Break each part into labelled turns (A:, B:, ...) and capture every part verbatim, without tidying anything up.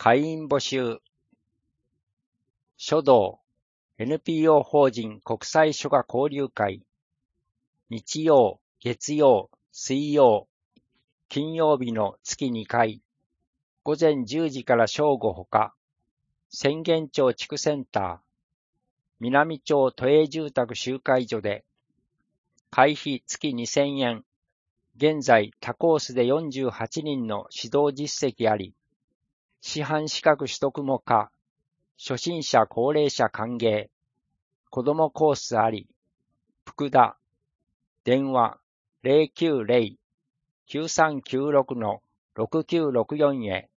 A: 会員募集。書道 エヌピーオー 法人国際書画交流会。日曜、月曜、水曜、金曜日の月にかい。午前じゅうじから正午ほか。浅間町地区センター。南町都営住宅集会所で。会費月にせんえん。現在他コースでよんじゅうはちにんの指導実績あり。師範資格取得も可。初心者高齢者歓迎。子どもコースあり。福田。電話 ゼロきゅうゼロ きゅうさんきゅうろく ろくきゅうろくよん へ。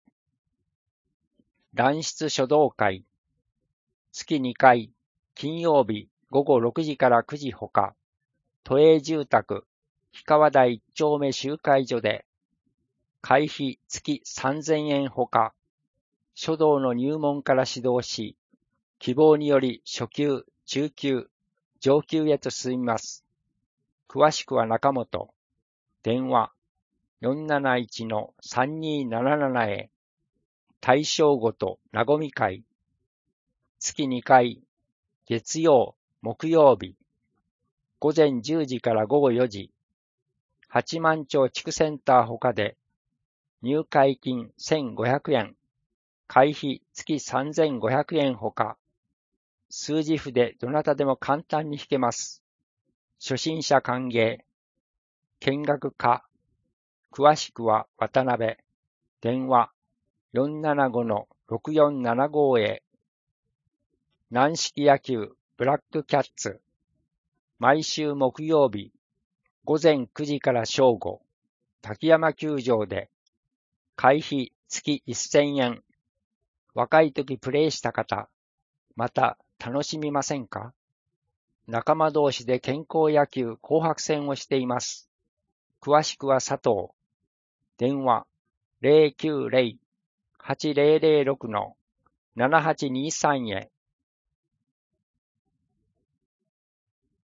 A: 乱出書道会。月にかい。金曜日午後ろくじからくじほか。都営住宅氷川台いっ丁目集会所で。会費月さんぜんえんほか。書道の入門から指導し、希望により初級、中級、上級へと進みます。詳しくは中本。電話 よんなないち さんにーなななな へ。大正ごとなごみ会。月にかい。月曜、木曜日。午前じゅうじから午後よじ。八幡町地区センターほかで。入会金せんごひゃくえん。会費月さんぜんごひゃくえんほか。数字筆どなたでも簡単に弾けます。初心者歓迎。見学課。詳しくは渡辺。電話 よんななご ろくよんななご へ。軟式野球ブラックキャッツ。毎週木曜日。午前くじから正午。滝山球場で。会費月せんえん。若い時プレイした方。また楽しみませんか？仲間同士で健康野球紅白戦をしています。詳しくは佐藤。電話 ゼロきゅうゼロ はちゼロゼロろく ななはちにさん へ。